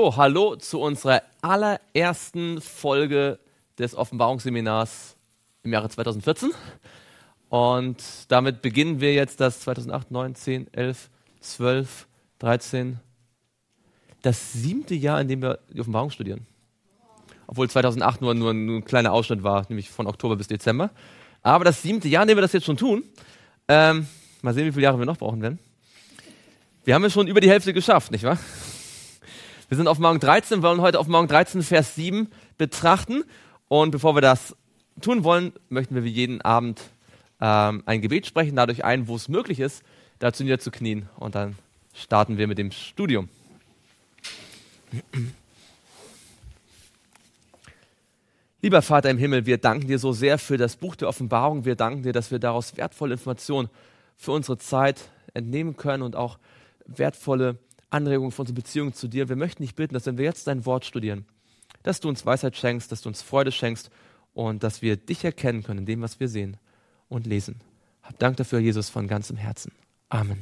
So, hallo zu unserer allerersten Folge des Offenbarungsseminars im Jahre 2014. Und damit beginnen wir jetzt das 2008, 9, 10, 11, 12, 13, das 7. Jahr, in dem wir die Offenbarung studieren. Obwohl 2008 nur ein kleiner Ausschnitt war, nämlich von Oktober bis Dezember. Aber das 7. Jahr, in dem wir das jetzt schon tun, mal sehen, wie viele Jahre wir noch brauchen werden. Wir haben ja schon über die Hälfte geschafft, nicht wahr? Wir sind auf Offenbarung 13, wollen heute Offenbarung 13, Vers 7 betrachten. Und bevor wir das tun wollen, möchten wir wie jeden Abend ein Gebet sprechen, dadurch ein, wo es möglich ist, dazu niederzuknien. Und dann starten wir mit dem Studium. Lieber Vater im Himmel, wir danken dir so sehr für das Buch der Offenbarung. Wir danken dir, dass wir daraus wertvolle Informationen für unsere Zeit entnehmen können und auch wertvolle Anregungen für unsere Beziehung zu dir. Wir möchten dich bitten, dass wenn wir jetzt dein Wort studieren, dass du uns Weisheit schenkst, dass du uns Freude schenkst und dass wir dich erkennen können in dem, was wir sehen und lesen. Hab Dank dafür, Jesus, von ganzem Herzen. Amen.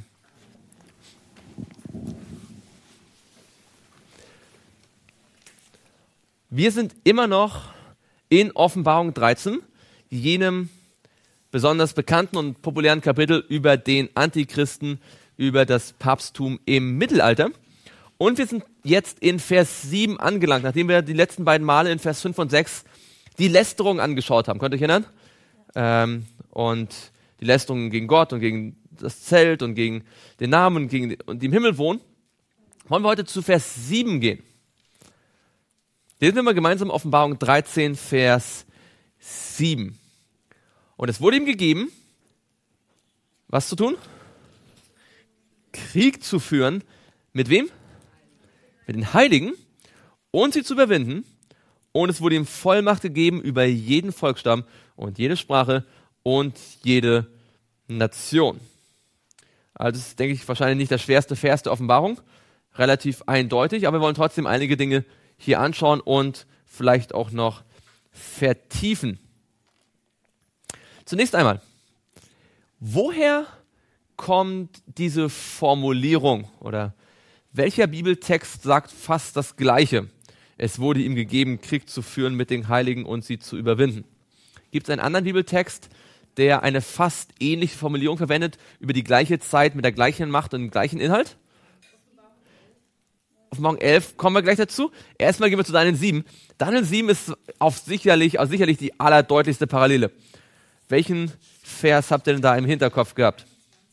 Wir sind immer noch in Offenbarung 13, jenem besonders bekannten und populären Kapitel über den Antichristen, über das Papsttum im Mittelalter. Und wir sind jetzt in Vers 7 angelangt, nachdem wir die letzten beiden Male in Vers 5 und 6 die Lästerung angeschaut haben. Könnt ihr euch erinnern? Und die Lästerungen gegen Gott und gegen das Zelt und gegen den Namen und die im Himmel wohnen. Wollen wir heute zu Vers 7 gehen. Lesen wir mal gemeinsam Offenbarung 13, Vers 7. Und es wurde ihm gegeben, was zu tun? Krieg zu führen. Mit wem? Mit den Heiligen und sie zu überwinden. Und es wurde ihm Vollmacht gegeben über jeden Volksstamm und jede Sprache und jede Nation. Also das ist, denke ich, wahrscheinlich nicht der schwerste Vers der Offenbarung. Relativ eindeutig, aber wir wollen trotzdem einige Dinge hier anschauen und vielleicht auch noch vertiefen. Zunächst einmal, woher kommt diese Formulierung oder welcher Bibeltext sagt fast das Gleiche? Es wurde ihm gegeben, Krieg zu führen mit den Heiligen und sie zu überwinden. Gibt es einen anderen Bibeltext, der eine fast ähnliche Formulierung verwendet, über die gleiche Zeit, mit der gleichen Macht und dem gleichen Inhalt? Offenbarung 11 kommen wir gleich dazu. Erstmal gehen wir zu Daniel 7. Daniel 7 ist sicherlich die allerdeutlichste Parallele. Welchen Vers habt ihr denn da im Hinterkopf gehabt?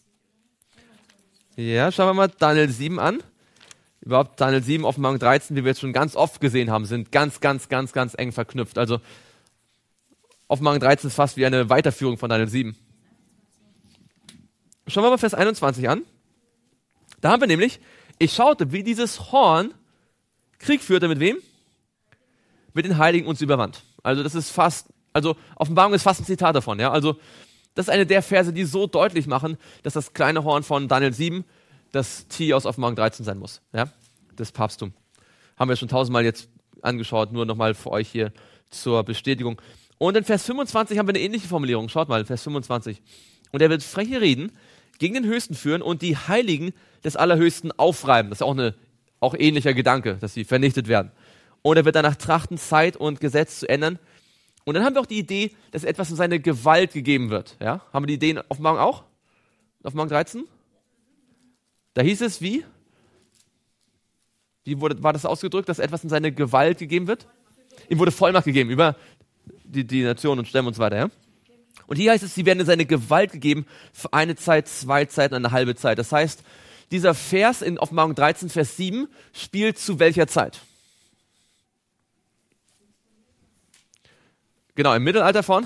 Ja, schauen wir mal Daniel 7 an. Überhaupt Daniel 7, Offenbarung 13, wie wir jetzt schon ganz oft gesehen haben, sind ganz eng verknüpft. Also Offenbarung 13 ist fast wie eine Weiterführung von Daniel 7. Schauen wir mal Vers 21 an. Da haben wir nämlich, ich schaute, wie dieses Horn Krieg führte mit wem? Mit den Heiligen und sie überwand. Also das ist Offenbarung ist fast ein Zitat davon. Ja? Also das ist eine der Verse, die so deutlich machen, dass das kleine Horn von Daniel 7 das Tier aus Offenbarung 13 sein muss. Ja? Das Papsttum. Haben wir schon 1000-mal jetzt angeschaut, nur nochmal für euch hier zur Bestätigung. Und in Vers 25 haben wir eine ähnliche Formulierung. Schaut mal, Vers 25. Und er wird freche Reden gegen den Höchsten führen und die Heiligen des Allerhöchsten aufreiben. Das ist auch ähnlicher Gedanke, dass sie vernichtet werden. Und er wird danach trachten, Zeit und Gesetz zu ändern. Und dann haben wir auch die Idee, dass etwas in seine Gewalt gegeben wird. Ja? Haben wir die Idee in Offenbarung auch? Offenbarung 13? Da hieß es wie? War das ausgedrückt, dass etwas in seine Gewalt gegeben wird? Ihm wurde Vollmacht gegeben über die Nationen und Stämme und so weiter. Ja? Und hier heißt es, sie werden in seine Gewalt gegeben für eine Zeit, 2 Zeiten und eine halbe Zeit. Das heißt, dieser Vers in Offenbarung 13, Vers 7 spielt zu welcher Zeit? Genau, im Mittelalter von?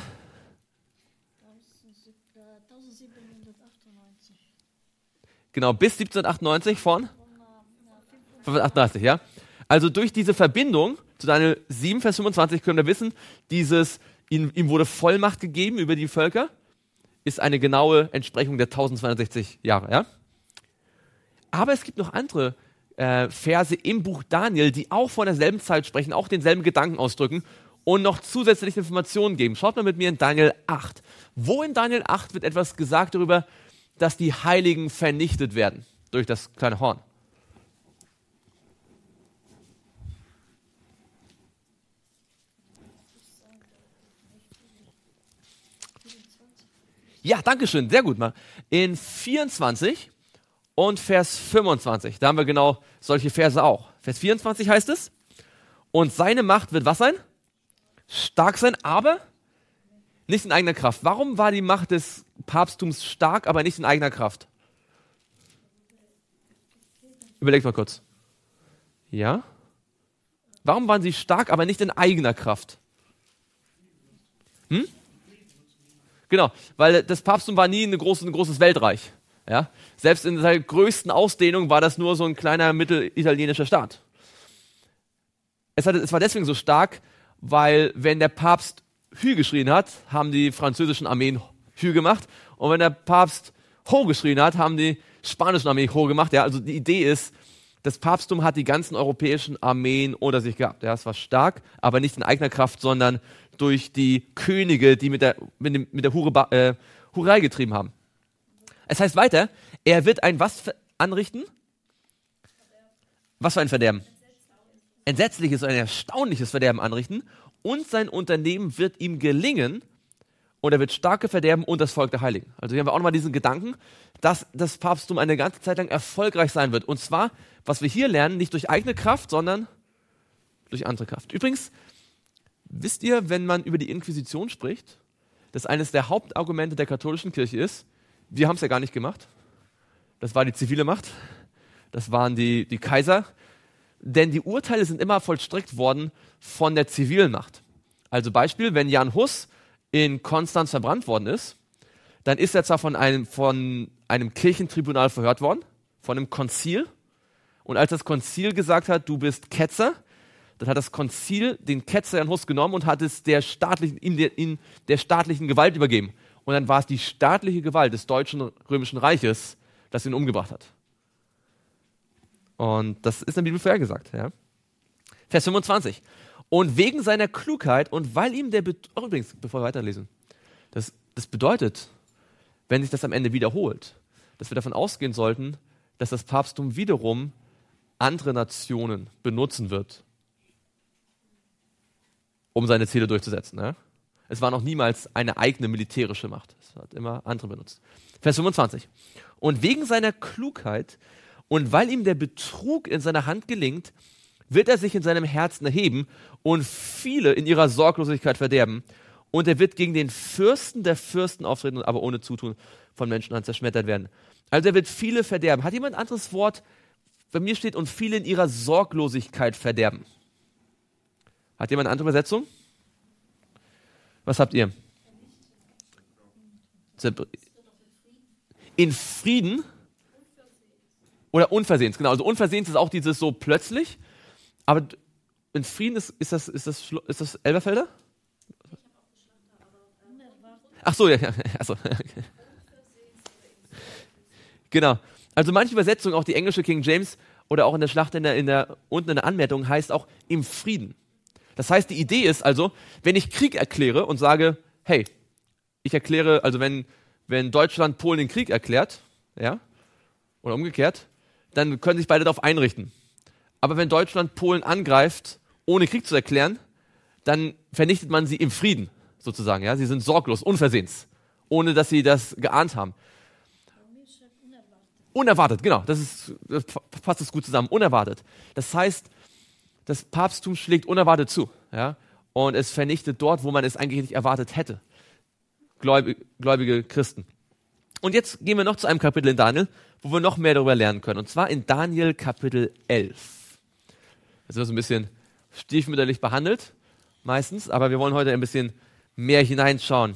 1798. Genau, bis 1798 von? 538, ja. Also durch diese Verbindung zu Daniel 7, Vers 25 können wir wissen, ihm wurde Vollmacht gegeben über die Völker, ist eine genaue Entsprechung der 1260 Jahre, ja. Aber es gibt noch andere Verse im Buch Daniel, die auch von derselben Zeit sprechen, auch denselben Gedanken ausdrücken und noch zusätzliche Informationen geben. Schaut mal mit mir in Daniel 8. Wo in Daniel 8 wird etwas gesagt darüber, dass die Heiligen vernichtet werden durch das kleine Horn? Ja, danke schön, sehr gut. In 24 und Vers 25, da haben wir genau solche Verse auch. Vers 24 heißt es, und seine Macht wird was sein? Stark sein, aber nicht in eigener Kraft. Warum war die Macht des Papsttums stark, aber nicht in eigener Kraft? Überlegt mal kurz. Ja? Warum waren sie stark, aber nicht in eigener Kraft? Genau, weil das Papsttum war nie ein großes Weltreich. Ja? Selbst in seiner größten Ausdehnung war das nur so ein kleiner mittelitalienischer Staat. Es war deswegen so stark, weil wenn der Papst Hü geschrien hat, haben die französischen Armeen Hü gemacht. Und wenn der Papst Ho geschrien hat, haben die spanischen Armeen Ho gemacht. Ja, also die Idee ist, das Papsttum hat die ganzen europäischen Armeen unter sich gehabt. Ja, es war stark, aber nicht in eigener Kraft, sondern durch die Könige, die mit der Hurerei getrieben haben. Es heißt weiter, er wird ein was anrichten? Was für ein Verderben? Entsetzliches und ein erstaunliches Verderben anrichten und sein Unternehmen wird ihm gelingen und er wird starke Verderben und das Volk der Heiligen. Also hier haben wir auch nochmal diesen Gedanken, dass das Papsttum eine ganze Zeit lang erfolgreich sein wird. Und zwar, was wir hier lernen, nicht durch eigene Kraft, sondern durch andere Kraft. Übrigens, wisst ihr, wenn man über die Inquisition spricht, dass eines der Hauptargumente der katholischen Kirche ist, wir haben es ja gar nicht gemacht. Das war die zivile Macht, das waren die Kaiser, denn die Urteile sind immer vollstreckt worden von der zivilen Macht. Also Beispiel, wenn Jan Hus in Konstanz verbrannt worden ist, dann ist er zwar von einem Kirchentribunal verhört worden, von einem Konzil. Und als das Konzil gesagt hat, du bist Ketzer, dann hat das Konzil den Ketzer Jan Hus genommen und hat es in der staatlichen Gewalt übergeben. Und dann war es die staatliche Gewalt des Deutschen Römischen Reiches, das ihn umgebracht hat. Und das ist in der Bibel vorhergesagt. Ja? Vers 25. Und wegen seiner Klugheit und weil ihm übrigens, bevor wir weiterlesen, das bedeutet, wenn sich das am Ende wiederholt, dass wir davon ausgehen sollten, dass das Papsttum wiederum andere Nationen benutzen wird, um seine Ziele durchzusetzen. Ja? Es war noch niemals eine eigene militärische Macht. Es hat immer andere benutzt. Vers 25. Und wegen seiner Klugheit und weil ihm der Betrug in seiner Hand gelingt, wird er sich in seinem Herzen erheben und viele in ihrer Sorglosigkeit verderben. Und er wird gegen den Fürsten der Fürsten auftreten, aber ohne Zutun von Menschenhand zerschmettert werden. Also er wird viele verderben. Hat jemand ein anderes Wort? Bei mir steht, und viele in ihrer Sorglosigkeit verderben. Hat jemand eine andere Übersetzung? Was habt ihr? In Frieden oder unversehens, genau. Also unversehens ist auch dieses so plötzlich, aber in Frieden ist das Elberfelder? Ach so, ja. Also. Genau. Also manche Übersetzungen, auch die englische King James oder auch in der Schlacht unten in der Anmerkung heißt auch im Frieden. Das heißt, die Idee ist also, wenn ich Krieg erkläre und sage, hey, ich erkläre, also wenn Deutschland Polen den Krieg erklärt, ja, oder umgekehrt, dann können sich beide darauf einrichten. Aber wenn Deutschland Polen angreift, ohne Krieg zu erklären, dann vernichtet man sie im Frieden, sozusagen. Ja? Sie sind sorglos, unversehens, ohne dass sie das geahnt haben. Unerwartet, genau, das passt das gut zusammen, unerwartet. Das heißt, das Papsttum schlägt unerwartet zu, ja? Und es vernichtet dort, wo man es eigentlich nicht erwartet hätte. Gläubige Christen. Und jetzt gehen wir noch zu einem Kapitel in Daniel, wo wir noch mehr darüber lernen können. Und zwar in Daniel Kapitel 11. Das wird so ein bisschen stiefmütterlich behandelt, meistens, aber wir wollen heute ein bisschen mehr hineinschauen.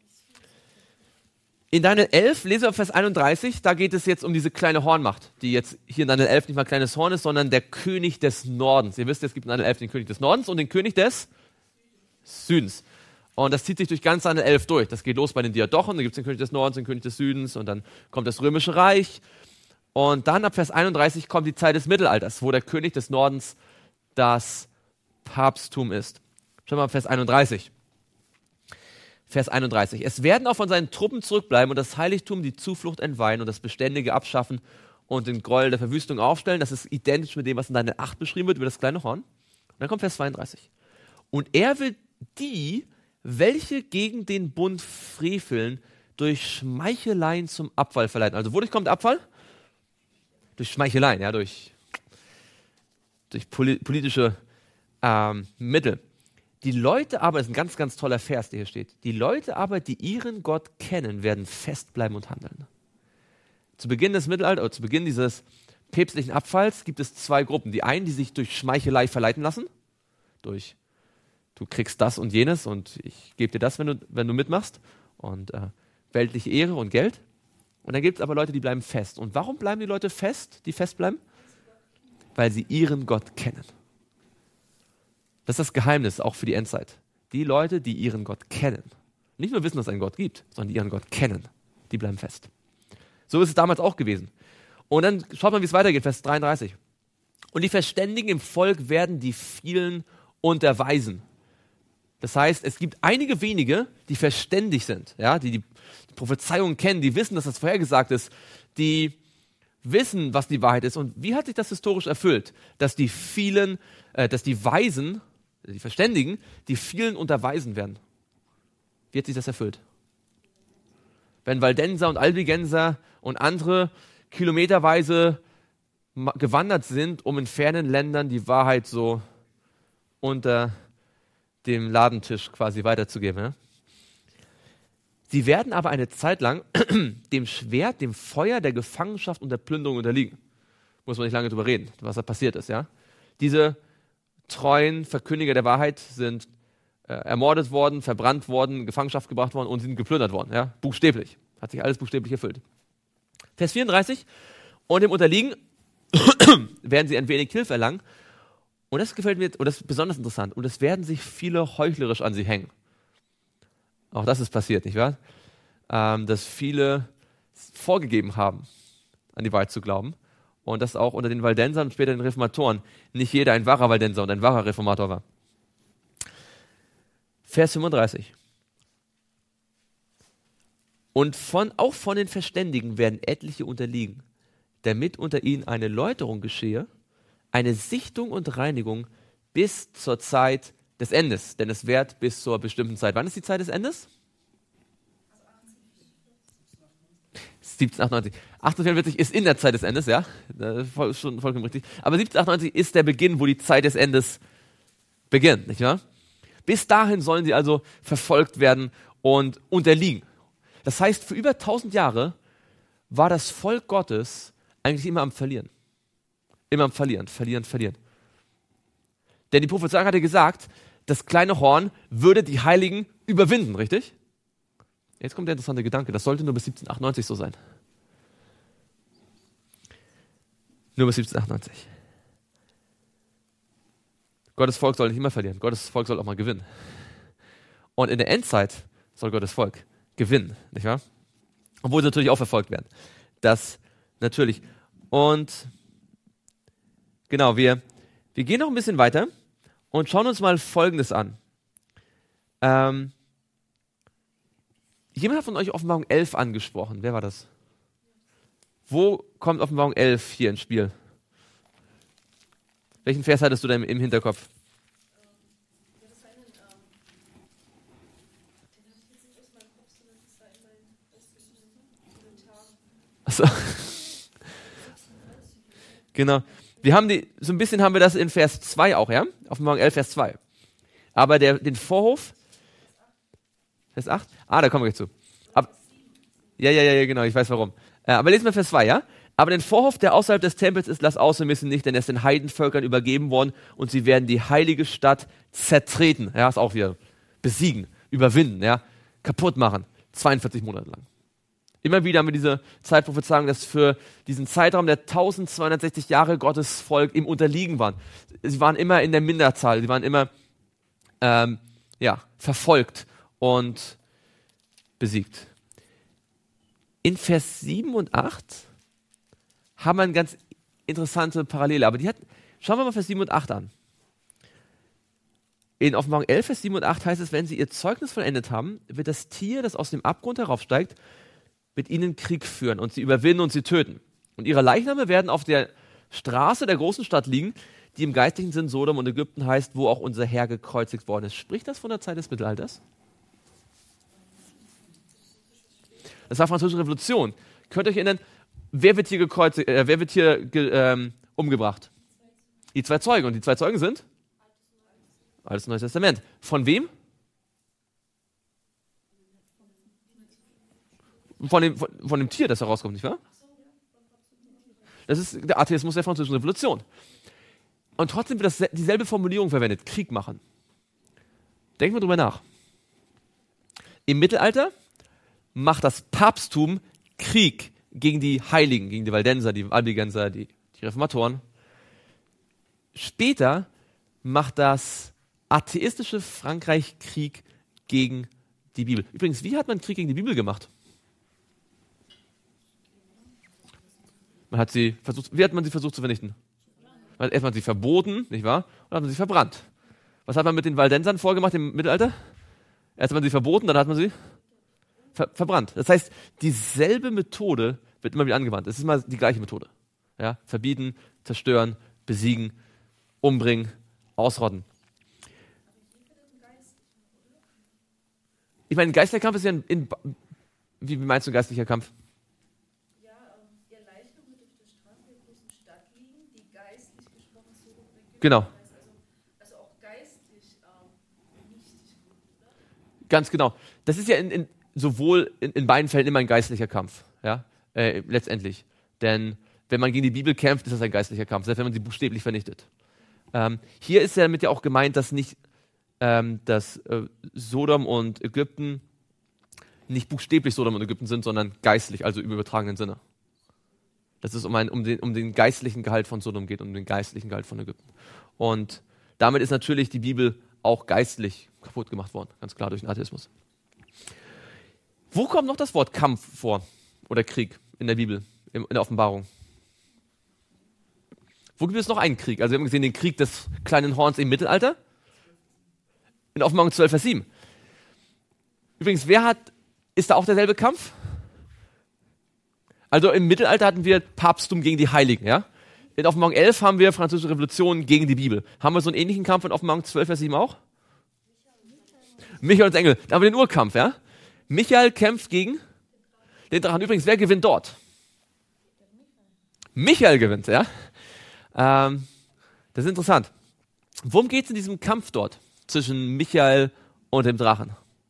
In Daniel 11, lesen wir Vers 31, da geht es jetzt um diese kleine Hornmacht, die jetzt hier in Daniel 11 nicht mal kleines Horn ist, sondern der König des Nordens. Ihr wisst, es gibt in Daniel 11 den König des Nordens und den König des Südens. Und das zieht sich durch ganz Daniel 11 durch. Das geht los bei den Diadochen, dann gibt es den König des Nordens, den König des Südens und dann kommt das Römische Reich. Und dann ab Vers 31 kommt die Zeit des Mittelalters, wo der König des Nordens das Papsttum ist. Schauen wir mal Vers 31. Vers 31. Es werden auch von seinen Truppen zurückbleiben und das Heiligtum die Zuflucht entweihen und das Beständige abschaffen und den Gräuel der Verwüstung aufstellen. Das ist identisch mit dem, was in Daniel 8 beschrieben wird, über das kleine Horn. Und dann kommt Vers 32. Und er will die, welche gegen den Bund freveln, durch Schmeicheleien zum Abfall verleiten. Also wodurch kommt Abfall? Durch Schmeicheleien, ja, durch politische Mittel. Die Leute aber, das ist ein ganz, ganz toller Vers, der hier steht, die Leute aber, die ihren Gott kennen, werden festbleiben und handeln. Zu Beginn des Mittelalters, oder zu Beginn dieses päpstlichen Abfalls gibt es zwei Gruppen. Die einen, die sich durch Schmeichelei verleiten lassen, durch du kriegst das und jenes und ich gebe dir das, wenn du mitmachst und weltliche Ehre und Geld. Und dann gibt es aber Leute, die bleiben fest. Und warum bleiben die Leute fest, die festbleiben? Weil sie ihren Gott kennen. Das ist das Geheimnis, auch für die Endzeit. Die Leute, die ihren Gott kennen. Nicht nur wissen, dass es einen Gott gibt, sondern die ihren Gott kennen. Die bleiben fest. So ist es damals auch gewesen. Und dann schaut man, wie es weitergeht, Vers 33. Und die Verständigen im Volk werden die vielen unterweisen. Das heißt, es gibt einige wenige, die verständig sind, ja, die Prophezeiungen kennen, die wissen, dass das vorhergesagt ist, die wissen, was die Wahrheit ist. Und wie hat sich das historisch erfüllt? Dass die Weisen, die Verständigen, die vielen unterweisen werden. Wie hat sich das erfüllt? Wenn Waldenser und Albigenser und andere kilometerweise gewandert sind, um in fernen Ländern die Wahrheit so unter dem Ladentisch quasi weiterzugeben. Ja? Sie werden aber eine Zeit lang dem Schwert, dem Feuer der Gefangenschaft und der Plünderung unterliegen. Muss man nicht lange drüber reden, was da passiert ist. Ja? Diese treuen Verkündiger der Wahrheit sind ermordet worden, verbrannt worden, in Gefangenschaft gebracht worden und sind geplündert worden. Ja? Buchstäblich. Hat sich alles buchstäblich erfüllt. Vers 34. Und dem Unterliegen werden sie ein wenig Hilfe erlangen. Und das gefällt mir, und das ist besonders interessant. Und es werden sich viele heuchlerisch an sie hängen. Auch das ist passiert, nicht wahr? Dass viele vorgegeben haben, an die Wahrheit zu glauben. Und dass auch unter den Waldensern und später den Reformatoren nicht jeder ein wahrer Waldenser und ein wahrer Reformator war. Vers 35. Und auch von den Verständigen werden etliche unterliegen, damit unter ihnen eine Läuterung geschehe, eine Sichtung und Reinigung bis zur Zeit des Endes. Denn es währt bis zur bestimmten Zeit. Wann ist die Zeit des Endes? 1798. 1844 ist in der Zeit des Endes, ja. Das ist schon vollkommen richtig. Aber 1798 ist der Beginn, wo die Zeit des Endes beginnt, nicht wahr? Bis dahin sollen sie also verfolgt werden und unterliegen. Das heißt, für über 1000 Jahre war das Volk Gottes eigentlich immer am Verlieren. Immer am Verlieren, verlieren. Denn die Prophezeiung hatte gesagt, das kleine Horn würde die Heiligen überwinden, richtig? Jetzt kommt der interessante Gedanke, das sollte nur bis 1798 so sein. Nur bis 1798. Gottes Volk soll nicht immer verlieren, Gottes Volk soll auch mal gewinnen. Und in der Endzeit soll Gottes Volk gewinnen, nicht wahr? Obwohl sie natürlich auch verfolgt werden. Das natürlich. Und genau, wir gehen noch ein bisschen weiter und schauen uns mal Folgendes an. Jemand hat von euch Offenbarung 11 angesprochen. Wer war das? Wo kommt Offenbarung 11 hier ins Spiel? Welchen Vers hattest du da im Hinterkopf? Achso. Genau. So ein bisschen haben wir das in Vers 2 auch, ja? Offenbarung 11, Vers 2. Aber den Vorhof, Vers 8? Da kommen wir gleich zu. Ja, genau, ich weiß warum. Aber lesen wir Vers 2, ja? Aber den Vorhof, der außerhalb des Tempels ist, lass außermissen nicht, denn er ist den Heidenvölkern übergeben worden und sie werden die heilige Stadt zertreten. Ja, ist auch wieder besiegen, überwinden, ja? Kaputt machen. 42 Monate lang. Immer wieder haben wir diese Zeitprophezeiung, dass für diesen Zeitraum der 1260 Jahre Gottes Volk im Unterliegen waren. Sie waren immer in der Minderzahl, sie waren immer verfolgt und besiegt. In Vers 7 und 8 haben wir eine ganz interessante Parallele, aber schauen wir mal Vers 7 und 8 an. In Offenbarung 11, Vers 7 und 8 heißt es, wenn sie ihr Zeugnis vollendet haben, wird das Tier, das aus dem Abgrund heraufsteigt, mit ihnen Krieg führen und sie überwinden und sie töten. Und ihre Leichname werden auf der Straße der großen Stadt liegen, die im geistlichen Sinn Sodom und Ägypten heißt, wo auch unser Herr gekreuzigt worden ist. Spricht das von der Zeit des Mittelalters? Das war Französische Revolution. Könnt ihr euch erinnern, wer wird hier gekreuzigt, wer wird hier umgebracht? Die 2 Zeugen. Und die 2 Zeugen sind? Altes und Neues Testament. Von wem? Von dem Tier, das herauskommt, nicht wahr? Das ist der Atheismus der Französischen Revolution. Und trotzdem wird dieselbe Formulierung verwendet, Krieg machen. Denken wir drüber nach. Im Mittelalter macht das Papsttum Krieg gegen die Heiligen, gegen die Waldenser, die Albigenser, die Reformatoren. Später macht das atheistische Frankreich Krieg gegen die Bibel. Übrigens, wie hat man Krieg gegen die Bibel gemacht? Wie hat man sie versucht zu vernichten? Man hat erstmal sie verboten, nicht wahr? Und dann hat man sie verbrannt. Was hat man mit den Waldensern vorgemacht im Mittelalter? Erst hat man sie verboten, dann hat man sie verbrannt. Das heißt, dieselbe Methode wird immer wieder angewandt. Es ist immer die gleiche Methode. Ja? Verbieten, zerstören, besiegen, umbringen, ausrotten. Ich meine, ein geistlicher Kampf ist ja wie meinst du ein geistlicher Kampf? Ja, ihr Leichnam wird auf der Straße der großen Stadt liegen, die geistlich gesprochen so weggegangen Genau. ist. Also auch geistlich wichtig. Ganz genau. Das ist ja sowohl in beiden Fällen immer ein geistlicher Kampf. Ja? Letztendlich. Denn wenn man gegen die Bibel kämpft, ist das ein geistlicher Kampf, selbst wenn man sie buchstäblich vernichtet. Hier ist ja damit ja auch gemeint, dass nicht dass Sodom und Ägypten nicht buchstäblich Sodom und Ägypten sind, sondern geistlich, also im übertragenen Sinne. Dass es um den geistlichen Gehalt von Sodom geht, um den geistlichen Gehalt von Ägypten. Und damit ist natürlich die Bibel auch geistlich kaputt gemacht worden, ganz klar durch den Atheismus. Wo kommt noch das Wort Kampf vor oder Krieg in der Bibel, in der Offenbarung? Wo gibt es noch einen Krieg? Also wir haben gesehen den Krieg des kleinen Horns im Mittelalter. In Offenbarung 12, Vers 7. Übrigens, ist da auch derselbe Kampf? Also im Mittelalter hatten wir Papsttum gegen die Heiligen, ja? In Offenbarung 11 haben wir Französische Revolution gegen die Bibel. Haben wir so einen ähnlichen Kampf in Offenbarung 12, Vers 7 auch? Michael und Engel. Da haben wir den Urkampf, ja? Michael kämpft gegen den Drachen. Übrigens, wer gewinnt dort? Michael gewinnt, ja? Das ist interessant. Worum geht es in diesem Kampf dort zwischen Michael und dem Drachen?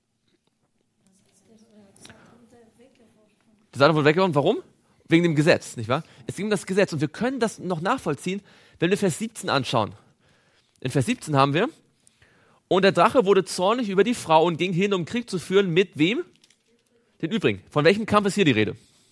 Der Satan wurde weggeworfen. Warum? Wegen dem Gesetz, nicht wahr? Es ging um das Gesetz und wir können das noch nachvollziehen, wenn wir Vers 17 anschauen. In Vers 17 haben wir: Und der Drache wurde zornig über die Frau und ging hin, um Krieg zu führen mit wem? Den übrigen. Von welchem Kampf ist hier die Rede?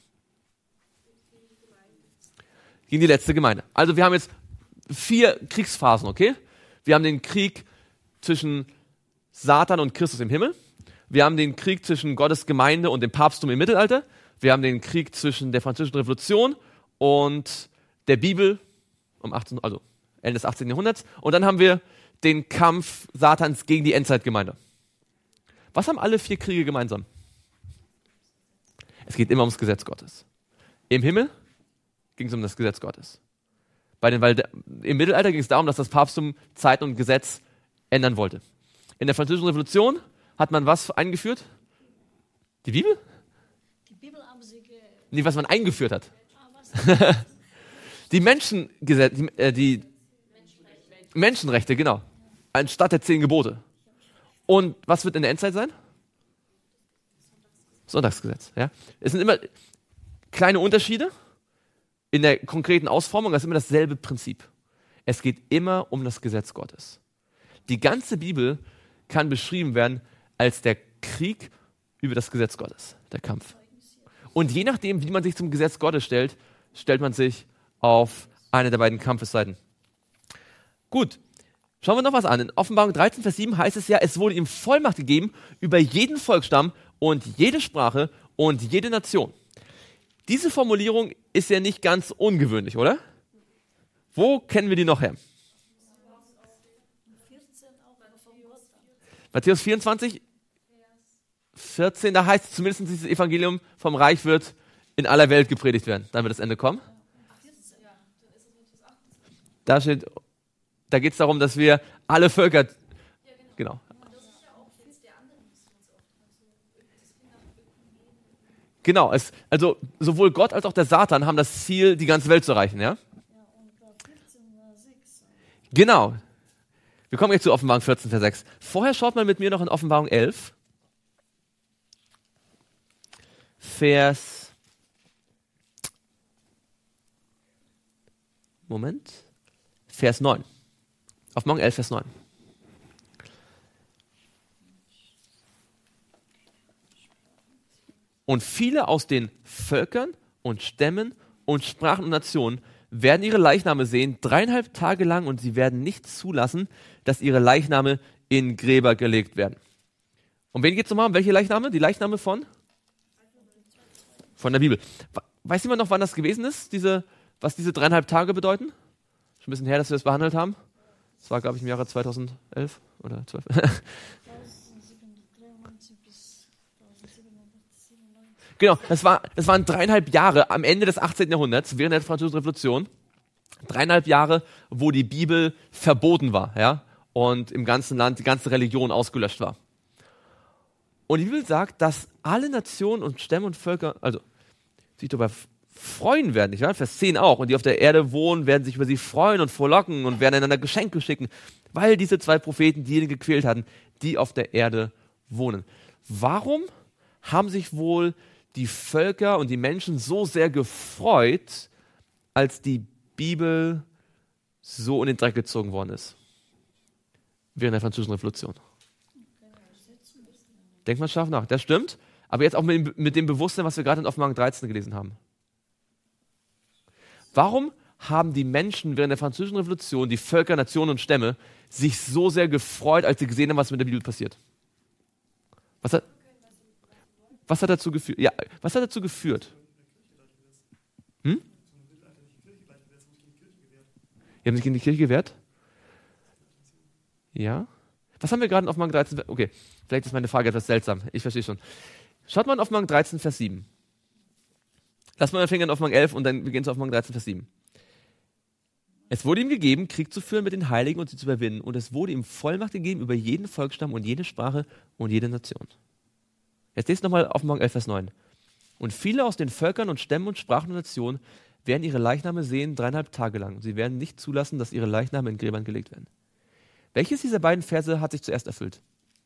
Gegen die letzte Gemeinde. Also wir haben jetzt 4 Kriegsphasen, okay? Wir haben den Krieg zwischen Satan und Christus im Himmel. Wir haben den Krieg zwischen Gottes Gemeinde und dem Papsttum im Mittelalter. Wir haben den Krieg zwischen der Französischen Revolution und der Bibel also Ende des 18. Jahrhunderts. Und dann haben wir den Kampf Satans gegen die Endzeitgemeinde. Was haben alle 4 Kriege gemeinsam? Es geht immer ums Gesetz Gottes. Im Himmel ging es um das Gesetz Gottes. Im Mittelalter ging es darum, dass das Papsttum Zeit und Gesetz ändern wollte. In der Französischen Revolution hat man was eingeführt? Die Bibel? Die Bibel haben sie Nee, was man eingeführt hat. was? Die die Menschenrechte, genau. Anstatt der 10 Gebote. Und was wird in der Endzeit sein? Sonntagsgesetz. Ja? Es sind immer kleine Unterschiede in der konkreten Ausformung, das ist immer dasselbe Prinzip. Es geht immer um das Gesetz Gottes. Die ganze Bibel kann beschrieben werden als der Krieg über das Gesetz Gottes, der Kampf. Und je nachdem, wie man sich zum Gesetz Gottes stellt, stellt man sich auf eine der beiden Kampfesseiten. Gut, schauen wir noch was an. In Offenbarung 13, Vers 7 heißt es ja, es wurde ihm Vollmacht gegeben über jeden Volksstamm und jede Sprache und jede Nation. Diese Formulierung ist ja nicht ganz ungewöhnlich, oder? Wo kennen wir die noch her? 14 auch vom Gott. Matthäus 24, 14, da heißt es zumindest, dieses Evangelium vom Reich wird in aller Welt gepredigt werden. Dann wird das Ende kommen. Da geht es darum, dass wir alle Völker, genau. Genau, also sowohl Gott als auch der Satan haben das Ziel, die ganze Welt zu erreichen, ja? Ja, und 14,6. Genau. Wir kommen jetzt zu Offenbarung 14, Vers 6. Vorher schaut mal mit mir noch in Offenbarung 11, Vers 9. Offenbarung 11, Vers 9. Und viele aus den Völkern und Stämmen und Sprachen und Nationen werden ihre Leichname sehen, 3,5 Tage lang, und sie werden nicht zulassen, dass ihre Leichname in Gräber gelegt werden. Und wen geht es nochmal? Welche Leichname? Die Leichname von der Bibel. Weiß jemand noch, wann das gewesen ist? Was diese 3,5 Tage bedeuten? Schon ein bisschen her, dass wir das behandelt haben. Das war, glaube ich, im Jahre 2011 oder 12. 1793 bis 1797. Genau, das waren 3,5 Jahre am Ende des 18. Jahrhunderts, während der Französischen Revolution. 3,5 Jahre, wo die Bibel verboten war, ja, und im ganzen Land die ganze Religion ausgelöscht war. Und die Bibel sagt, dass alle Nationen und Stämme und Völker, also sich darüber freuen werden, nicht wahr? Vers 10 auch. Und die auf der Erde wohnen, werden sich über sie freuen und frohlocken und werden einander Geschenke schicken, weil diese 2 Propheten diejenigen gequält hatten, die auf der Erde wohnen. Warum haben sich wohl die Völker und die Menschen so sehr gefreut, als die Bibel so in den Dreck gezogen worden ist? Während der Französischen Revolution. Denkt mal scharf nach. Das stimmt. Aber jetzt auch mit dem Bewusstsein, was wir gerade in Offenbarung 13 gelesen haben. Warum haben die Menschen während der Französischen Revolution, die Völker, Nationen und Stämme, sich so sehr gefreut, als sie gesehen haben, was mit der Bibel passiert? Was hat dazu geführt? Ja, was hat dazu geführt? Hm? Die haben sich gegen die Kirche gewehrt? Ja. Was haben wir gerade in Offenbarung 13? Okay, vielleicht ist meine Frage etwas seltsam. Ich verstehe schon. Schaut mal in Offenbarung 13, Vers 7. Lass mal den Finger in Offenbarung 11 und dann wir gehen zu Offenbarung 13, Vers 7. Es wurde ihm gegeben, Krieg zu führen mit den Heiligen und sie zu überwinden. Und es wurde ihm Vollmacht gegeben über jeden Volksstamm und jede Sprache und jede Nation. Jetzt lest nochmal Offenbarung 11, Vers 9. Und viele aus den Völkern und Stämmen und Sprachen und Nationen werden ihre Leichname sehen 3,5 Tage lang. Sie werden nicht zulassen, dass ihre Leichname in Gräbern gelegt werden. Welches dieser beiden Verse hat sich zuerst erfüllt?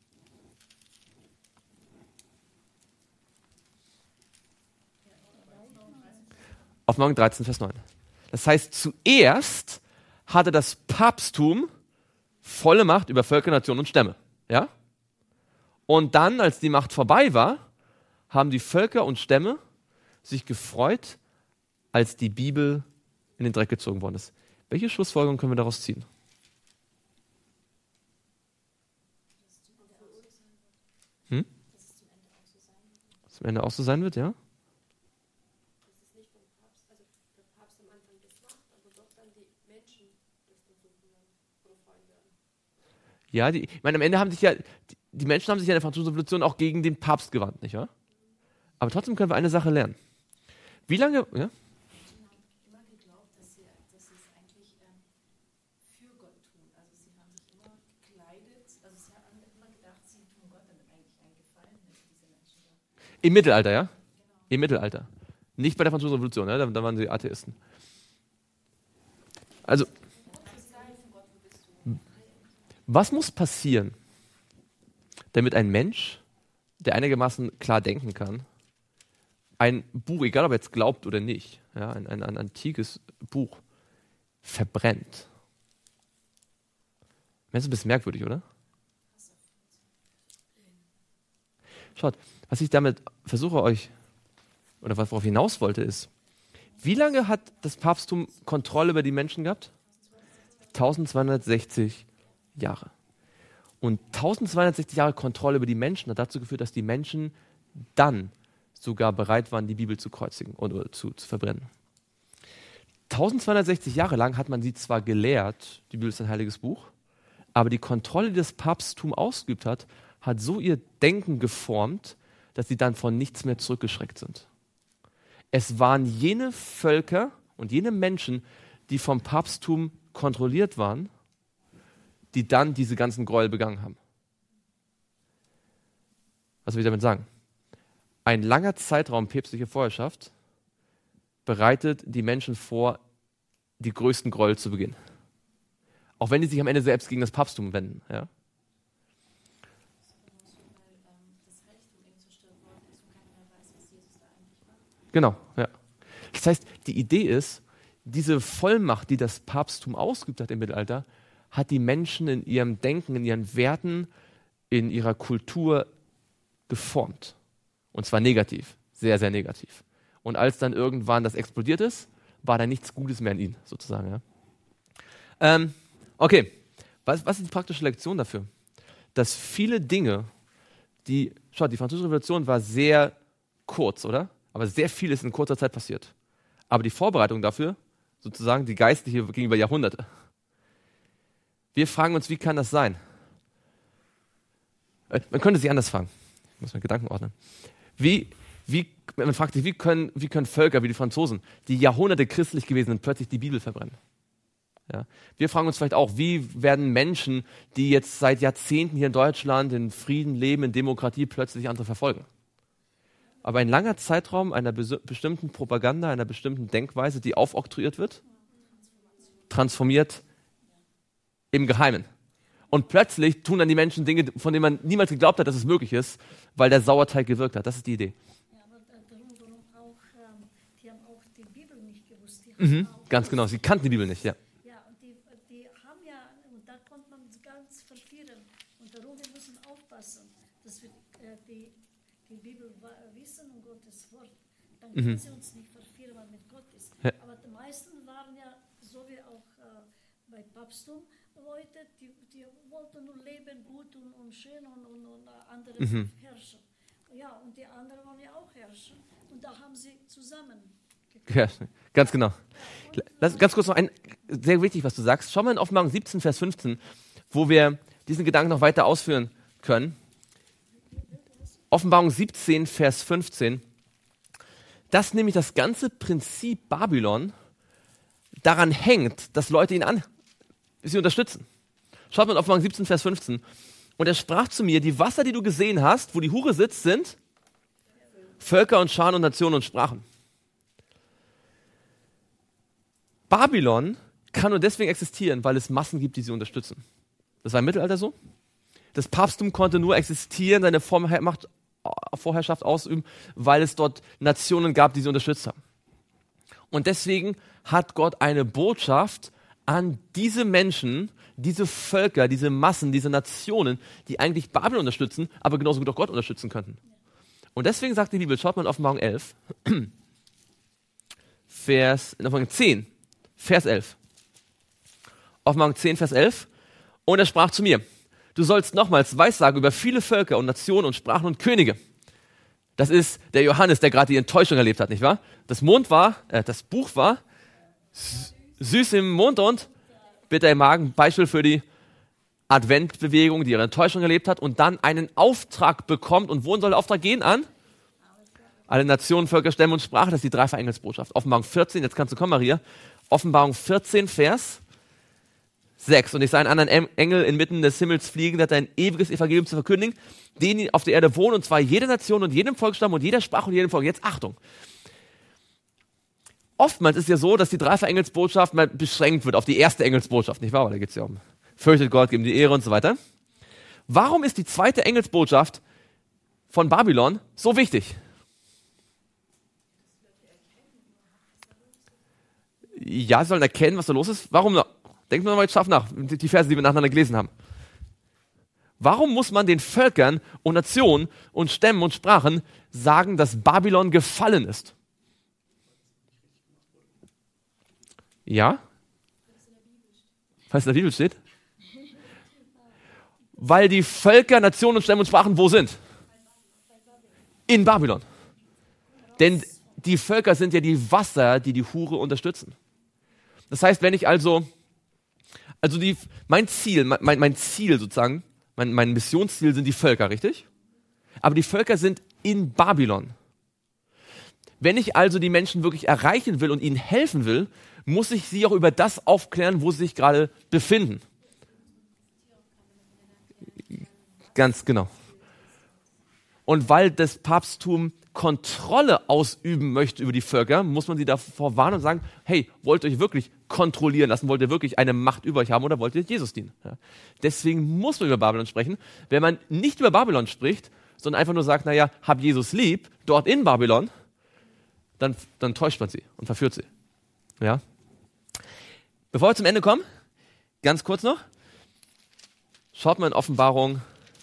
Offenbarung 13, Vers 9. Das heißt, zuerst hatte das Papsttum volle Macht über Völker, Nationen und Stämme. Ja? Und dann, als die Macht vorbei war, haben die Völker und Stämme sich gefreut, als die Bibel in den Dreck gezogen worden ist. Welche Schlussfolgerungen können wir daraus ziehen? Dass es zum Ende auch so sein wird, ja? Ja, ich meine, am Ende haben sich ja, die Menschen haben sich ja in der Französischen Revolution auch gegen den Papst gewandt, nicht wahr? Aber trotzdem können wir eine Sache lernen. Wie lange, ja? Immer geglaubt, dass sie es eigentlich für Gott tun. Also sie haben sich immer gekleidet, also sie haben immer gedacht, sie tun Gott damit eigentlich einen Gefallen, diese Menschen da. Im Mittelalter, ja? Genau. Im Mittelalter. Nicht bei der Französischen Revolution, ja? Da waren sie Atheisten. Also, was muss passieren, damit ein Mensch, der einigermaßen klar denken kann, ein Buch, egal ob er jetzt glaubt oder nicht, ja, ein antikes Buch, verbrennt? Das ist ein bisschen merkwürdig, oder? Schaut, was ich damit versuche euch, oder worauf ich hinaus wollte, ist, wie lange hat das Papsttum Kontrolle über die Menschen gehabt? 1260 Jahre. Und 1260 Jahre Kontrolle über die Menschen hat dazu geführt, dass die Menschen dann sogar bereit waren, die Bibel zu kreuzigen oder zu verbrennen. 1260 Jahre lang hat man sie zwar gelehrt, die Bibel ist ein heiliges Buch, aber die Kontrolle, die das Papsttum ausgeübt hat, hat so ihr Denken geformt, dass sie dann von nichts mehr zurückgeschreckt sind. Es waren jene Völker und jene Menschen, die vom Papsttum kontrolliert waren, die dann diese ganzen Gräuel begangen haben. Was will ich damit sagen? ein langer Zeitraum päpstliche Vorherrschaft bereitet die Menschen vor, die größten Gräuel zu begehen. Auch wenn die sich am Ende selbst gegen das Papsttum wenden. Ja? Genau, ja. Das heißt, die Idee ist, diese Vollmacht, die das Papsttum ausgeübt hat im Mittelalter, hat die Menschen in ihrem Denken, in ihren Werten, in ihrer Kultur geformt. Und zwar negativ, sehr, sehr negativ. Und als dann irgendwann das explodiert ist, war da nichts Gutes mehr in ihnen, sozusagen. Ja? Okay, was ist die praktische Lektion dafür? Dass viele Dinge, die Französische Revolution war sehr kurz, oder? Aber sehr viel ist in kurzer Zeit passiert. Aber die Vorbereitung dafür, sozusagen die geistliche, ging über Jahrhunderte. Wir fragen uns, wie kann das sein? Man könnte sich anders fragen. Ich muss meinen Gedanken ordnen. Man fragt sich, wie können Völker wie die Franzosen, die Jahrhunderte christlich gewesen sind, plötzlich die Bibel verbrennen? Ja? Wir fragen uns vielleicht auch, wie werden Menschen, die jetzt seit Jahrzehnten hier in Deutschland in Frieden leben, in Demokratie, plötzlich andere verfolgen? Aber ein langer Zeitraum einer bestimmten Propaganda, einer bestimmten Denkweise, die aufoktroyiert wird, transformiert im Geheimen. Und plötzlich tun dann die Menschen Dinge, von denen man niemals geglaubt hat, dass es möglich ist, weil der Sauerteig gewirkt hat. Das ist die Idee. Ja, aber darum auch, die haben auch die Bibel nicht gewusst. Die haben auch Ganz genau, sie kannten die Bibel nicht, ja. Ja, und die haben ja, und da konnte man ganz verwirren. Und darum, wir müssen aufpassen, dass wir die Bibel wissen und Gottes Wort. Dann können sie uns nicht verwirren, was mit Gott ist. Ja. Aber die meisten waren ja, so wie auch bei Papsttum, Leute, die wollten nur leben, gut und schön und andere herrschen. Ja, und die anderen wollen ja auch herrschen. Und da haben sie zusammen. Ja, ganz genau. Ganz kurz noch sehr wichtig, was du sagst. Schau mal in Offenbarung 17, Vers 15, wo wir diesen Gedanken noch weiter ausführen können. Offenbarung 17, Vers 15. Dass nämlich das ganze Prinzip Babylon daran hängt, dass Leute sie unterstützen. Schaut mal in Offenbarung 17, Vers 15. Und er sprach zu mir, die Wasser, die du gesehen hast, wo die Hure sitzt, sind Völker und Scharen und Nationen und Sprachen. Babylon kann nur deswegen existieren, weil es Massen gibt, die sie unterstützen. Das war im Mittelalter so. Das Papsttum konnte nur existieren, seine Vorherrschaft ausüben, weil es dort Nationen gab, die sie unterstützt haben. Und deswegen hat Gott eine Botschaft an diese Menschen, diese Völker, diese Massen, diese Nationen, die eigentlich Babylon unterstützen, aber genauso gut auch Gott unterstützen könnten. Und deswegen sagt die Bibel, schaut mal in Offenbarung 11, in Offenbarung 10, Vers 11. Offenbarung 10, Vers 11. Und er sprach zu mir, du sollst nochmals Weissagen über viele Völker und Nationen und Sprachen und Könige. Das ist der Johannes, der gerade die Enttäuschung erlebt hat, nicht wahr? Das Buch war süß im Mund und bitter im Magen, Beispiel für die Adventbewegung, die ihre Enttäuschung erlebt hat und dann einen Auftrag bekommt. Und wohin soll der Auftrag gehen? An alle Nationen, Völker, Stämme und Sprachen. Das ist die Dreifach-Engelsbotschaft. Offenbarung 14, jetzt kannst du kommen, Maria. Offenbarung 14, Vers 6. Und ich sah einen anderen Engel inmitten des Himmels fliegen, der hat ein ewiges Evangelium zu verkündigen, denen die auf der Erde wohnen, und zwar jede Nation und jedem Volksstamm und jeder Sprache und jedem Volk. Jetzt Achtung. Oftmals ist es ja so, dass die Dreifach-Engelsbotschaft mal beschränkt wird auf die erste Engelsbotschaft, nicht wahr? Weil da geht es ja um fürchtet Gott, geben die Ehre und so weiter. Warum ist die zweite Engelsbotschaft von Babylon so wichtig? Ja, sie sollen erkennen, was da los ist. Warum noch? Denkt mal jetzt scharf nach, die Verse, die wir nacheinander gelesen haben. Warum muss man den Völkern und Nationen und Stämmen und Sprachen sagen, dass Babylon gefallen ist? Ja? Was in der Bibel steht? Weil die Völker, Nationen und Stämme und Sprachen wo sind? In Babylon. Denn die Völker sind ja die Wasser, die die Hure unterstützen. Das heißt, wenn ich mein Ziel sozusagen, mein Missionsziel sind die Völker, richtig? Aber die Völker sind in Babylon. Wenn ich also die Menschen wirklich erreichen will und ihnen helfen will, muss ich sie auch über das aufklären, wo sie sich gerade befinden. Ganz genau. Und weil das Papsttum Kontrolle ausüben möchte über die Völker, muss man sie davor warnen und sagen, hey, wollt ihr euch wirklich kontrollieren lassen? Wollt ihr wirklich eine Macht über euch haben oder wollt ihr Jesus dienen? Ja. Deswegen muss man über Babylon sprechen. Wenn man nicht über Babylon spricht, sondern einfach nur sagt, naja, hab Jesus lieb, dort in Babylon, dann täuscht man sie und verführt sie. Ja. Bevor wir zum Ende kommen, ganz kurz noch, schaut mal in Offenbarung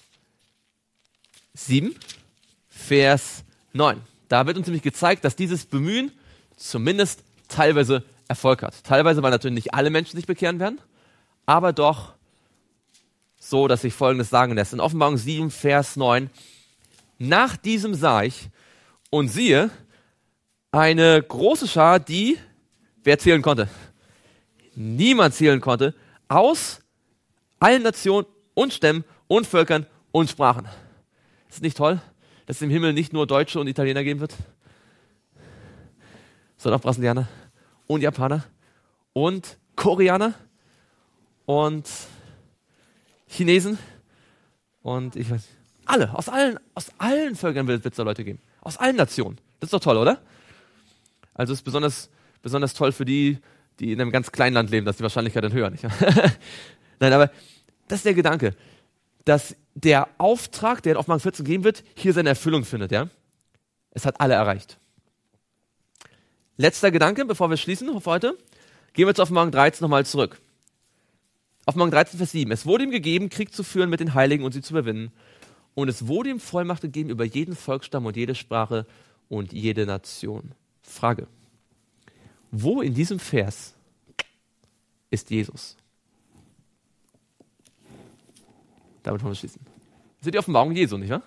7, Vers 9. Da wird uns nämlich gezeigt, dass dieses Bemühen zumindest teilweise Erfolg hat. Teilweise, weil natürlich nicht alle Menschen sich bekehren werden, aber doch so, dass sich Folgendes sagen lässt. In Offenbarung 7, Vers 9. Nach diesem sah ich und siehe, eine große Schar, die, wer zählen konnte? Niemand zählen konnte, aus allen Nationen und Stämmen und Völkern und Sprachen. Ist nicht toll, dass es im Himmel nicht nur Deutsche und Italiener geben wird, sondern auch Brasilianer und Japaner und Koreaner und Chinesen und ich weiß nicht. Alle, aus allen Völkern wird es da Leute geben. Aus allen Nationen. Das ist doch toll, oder? Also ist besonders toll für die in einem ganz kleinen Land leben, dass die Wahrscheinlichkeit dann höher, nicht? Nein, aber das ist der Gedanke, dass der Auftrag, der in Offenbarung 14 gegeben wird, hier seine Erfüllung findet, ja? Es hat alle erreicht. Letzter Gedanke, bevor wir schließen für heute. Gehen wir zu Offenbarung 13 nochmal zurück. Offenbarung 13, Vers 7. Es wurde ihm gegeben, Krieg zu führen mit den Heiligen und sie zu überwinden. Und es wurde ihm Vollmacht gegeben über jeden Volksstamm und jede Sprache und jede Nation. Frage. Wo in diesem Vers ist Jesus? Damit wollen wir schließen. Das ist die Offenbarung Jesu, nicht wahr?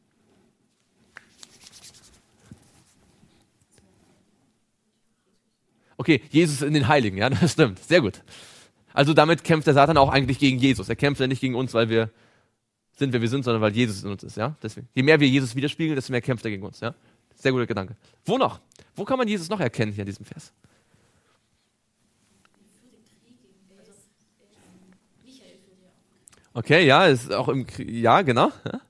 Okay, Jesus in den Heiligen, ja, das stimmt. Sehr gut. Also damit kämpft der Satan auch eigentlich gegen Jesus. Er kämpft ja nicht gegen uns, weil wir sind, wer wir sind, sondern weil Jesus in uns ist, ja. Deswegen. Je mehr wir Jesus widerspiegeln, desto mehr kämpft er gegen uns, ja. Sehr guter Gedanke. Wo noch? Wo kann man Jesus noch erkennen hier in diesem Vers? Okay, ja, ist auch im Krieg, ja, genau. Ja.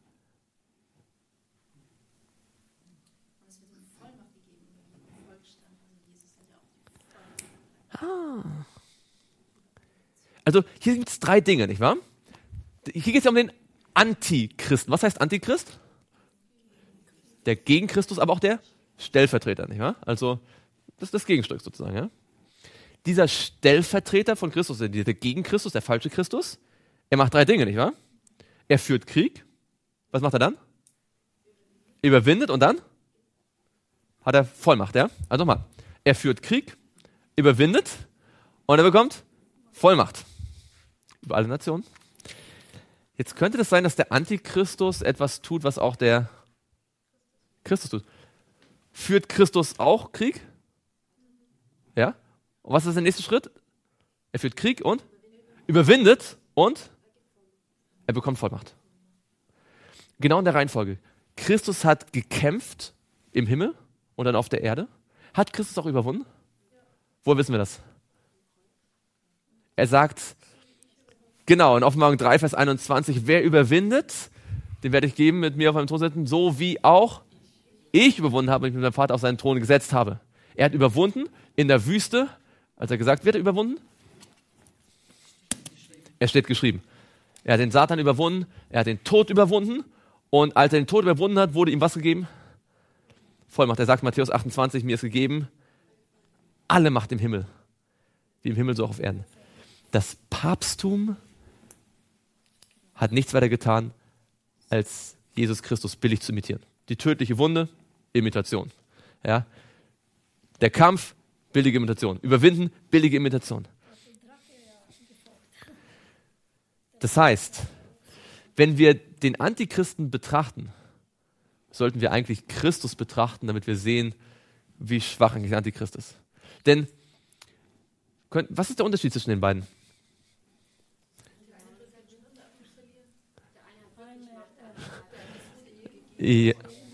Also hier gibt es 3 Dinge, nicht wahr? Hier geht es ja um den Antichristen. Was heißt Antichrist? Der gegen Christus, aber auch der Stellvertreter, nicht wahr? Also das ist das Gegenstück sozusagen. Ja? Dieser Stellvertreter von Christus, der gegen Christus, der falsche Christus, er macht 3 Dinge, nicht wahr? Er führt Krieg. Was macht er dann? Überwindet und dann hat er Vollmacht, ja? Also nochmal. Er führt Krieg, überwindet und er bekommt Vollmacht. Über alle Nationen. Jetzt könnte das sein, dass der Antichristus etwas tut, was auch der Christus tut. Führt Christus auch Krieg? Ja? Und was ist der nächste Schritt? Er führt Krieg und überwindet und er bekommt Vollmacht. Genau in der Reihenfolge. Christus hat gekämpft im Himmel und dann auf der Erde. Hat Christus auch überwunden? Woher wissen wir das? Er sagt, genau, in Offenbarung 3, Vers 21, wer überwindet, den werde ich geben mit mir auf meinem Thron sitzen, so wie auch ich überwunden habe und mich mit meinem Vater auf seinen Thron gesetzt habe. Er hat überwunden in der Wüste, als er gesagt wird, er überwunden? Er steht geschrieben. Er hat den Satan überwunden, er hat den Tod überwunden und als er den Tod überwunden hat, wurde ihm was gegeben? Vollmacht. Er sagt Matthäus 28, mir ist gegeben alle Macht im Himmel, wie im Himmel so auch auf Erden. Das Papsttum hat nichts weiter getan, als Jesus Christus billig zu imitieren. Die tödliche Wunde, Imitation. Ja? Der Kampf, billige Imitation. Überwinden, billige Imitation. Das heißt, wenn wir den Antichristen betrachten, sollten wir eigentlich Christus betrachten, damit wir sehen, wie schwach eigentlich der Antichrist ist. Denn, was ist der Unterschied zwischen den beiden? Ja.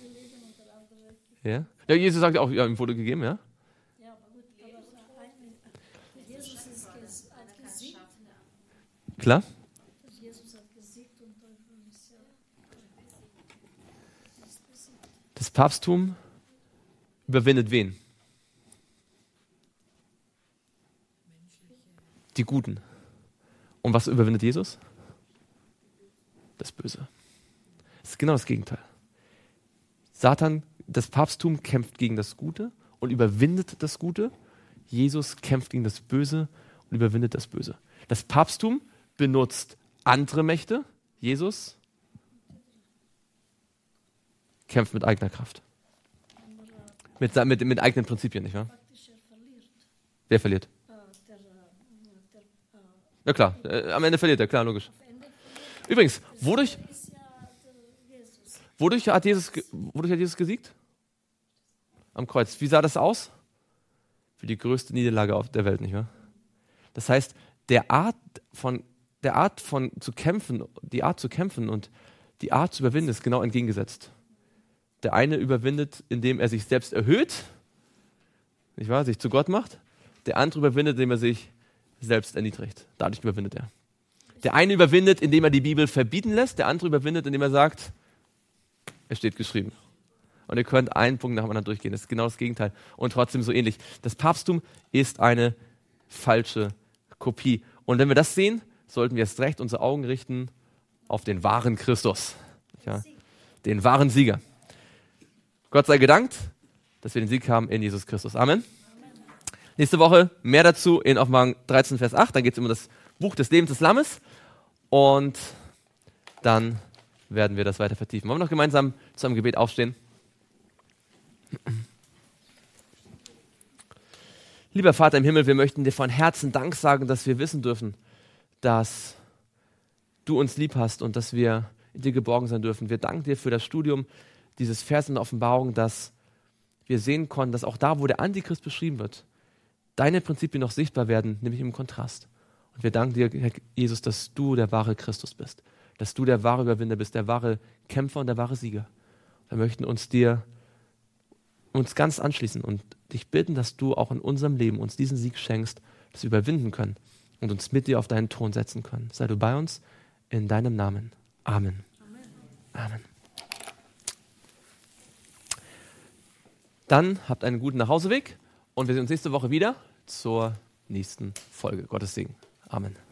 Ja, Jesus sagt ja auch, ja, ihm wurde gegeben, ja? Ja, aber gut, aber Jesus hat gesiegt. Klar? Jesus hat gesiegt und Teufel ist ja. Das Papsttum überwindet wen? Die Guten. Und was überwindet Jesus? Das Böse. Das ist genau das Gegenteil. Satan, das Papsttum kämpft gegen das Gute und überwindet das Gute. Jesus kämpft gegen das Böse und überwindet das Böse. Das Papsttum benutzt andere Mächte. Jesus kämpft mit eigener Kraft. Mit eigenen Prinzipien, nicht wahr? Praktisch er verliert. Wer verliert? Der, Ja klar, am Ende verliert er, klar, logisch. Übrigens, wodurch ist ja der Jesus. hat Jesus gesiegt? Am Kreuz. Wie sah das aus? Für die größte Niederlage auf der Welt, nicht wahr? Das heißt, die Art zu kämpfen und die Art zu überwinden ist genau entgegengesetzt. Der eine überwindet, indem er sich selbst erhöht, nicht wahr, sich zu Gott macht. Der andere überwindet, indem er sich selbst erniedrigt. Dadurch überwindet er. Der eine überwindet, indem er die Bibel verbieten lässt. Der andere überwindet, indem er sagt, es steht geschrieben. Und ihr könnt einen Punkt nach dem anderen durchgehen. Das ist genau das Gegenteil. Und trotzdem so ähnlich. Das Papsttum ist eine falsche Kopie. Und wenn wir das sehen, sollten wir erst recht unsere Augen richten auf den wahren Christus. Ja, den wahren Sieger. Gott sei gedankt, dass wir den Sieg haben in Jesus Christus. Amen. Nächste Woche mehr dazu in Offenbarung 13, Vers 8. Dann geht es um das Buch des Lebens des Lammes. Und dann werden wir das weiter vertiefen. Wollen wir noch gemeinsam zu einem Gebet aufstehen? Lieber Vater im Himmel, wir möchten dir von Herzen Dank sagen, dass wir wissen dürfen, dass du uns lieb hast und dass wir in dir geborgen sein dürfen. Wir danken dir für das Studium dieses Vers in der Offenbarung, dass wir sehen konnten, dass auch da, wo der Antichrist beschrieben wird, deine Prinzipien noch sichtbar werden, nämlich im Kontrast. Und wir danken dir, Herr Jesus, dass du der wahre Christus bist, dass du der wahre Überwinder bist, der wahre Kämpfer und der wahre Sieger. Wir möchten uns ganz anschließen und dich bitten, dass du auch in unserem Leben uns diesen Sieg schenkst, dass wir überwinden können und uns mit dir auf deinen Thron setzen können. Sei du bei uns in deinem Namen. Amen. Amen. Dann habt einen guten Nachhauseweg und wir sehen uns nächste Woche wieder zur nächsten Folge. Gottes Segen. Amen.